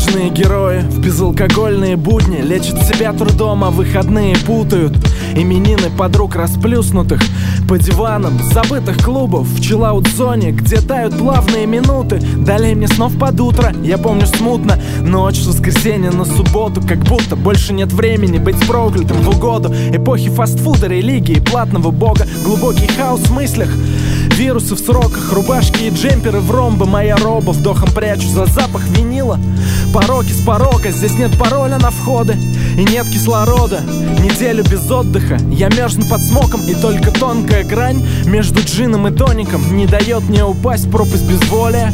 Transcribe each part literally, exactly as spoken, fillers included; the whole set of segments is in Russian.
Нежные герои в безалкогольные будни лечат себя трудом, а выходные путают. Именины подруг расплюснутых по диванам забытых клубов в чиллаут-зоне, где тают плавные минуты. Далее мне снов под утро, я помню смутно ночь с воскресенья на субботу, как будто больше нет времени быть проклятым в угоду эпохи фастфуда, религии, платного бога. Глубокий хаос в мыслях, вирусы в сроках, рубашки и джемперы в ромбы. Моя роба вдохом прячу за запах винила. Пороки с порока, здесь нет пароля на входы и нет кислорода. Неделю без отдыха, я мерзну под смоком, и только тонкая грань между джином и тоником не дает мне упасть в пропасть безволия.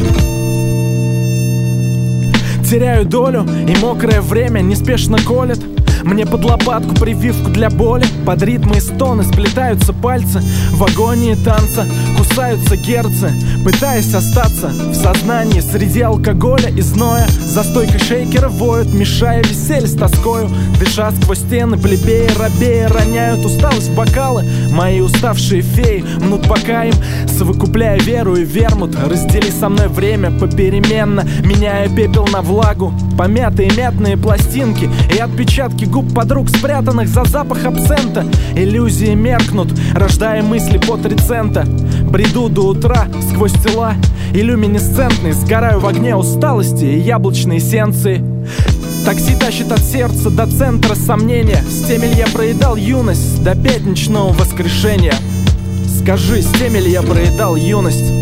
Теряю долю, и мокрое время неспешно колет мне под лопатку прививку для боли. Под ритмы и стоны сплетаются пальцы, в агонии танца кусаются герцы, пытаясь остаться в сознании среди алкоголя и зноя. За стойкой шейкера воют, мешая веселье с тоскою. Дыша сквозь стены, плебеи рабея роняют усталость в бокалы. Мои уставшие феи мнут бока им, совокупляя веру и вермут. Раздели со мной время попеременно, меняя пепел на влагу. Помятые мятные пластинки и отпечатки губ подруг, спрятанных за запах абсента. Иллюзии меркнут, рождая мысли по три цента. Бреду до утра сквозь тела иллюминесцентные, сгораю в огне усталости и яблочной эссенции. Такси тащит от сердца до центра сомнения. С теми ли я проедал юность до пятничного воскрешения? Скажи, с теми ли я проедал юность?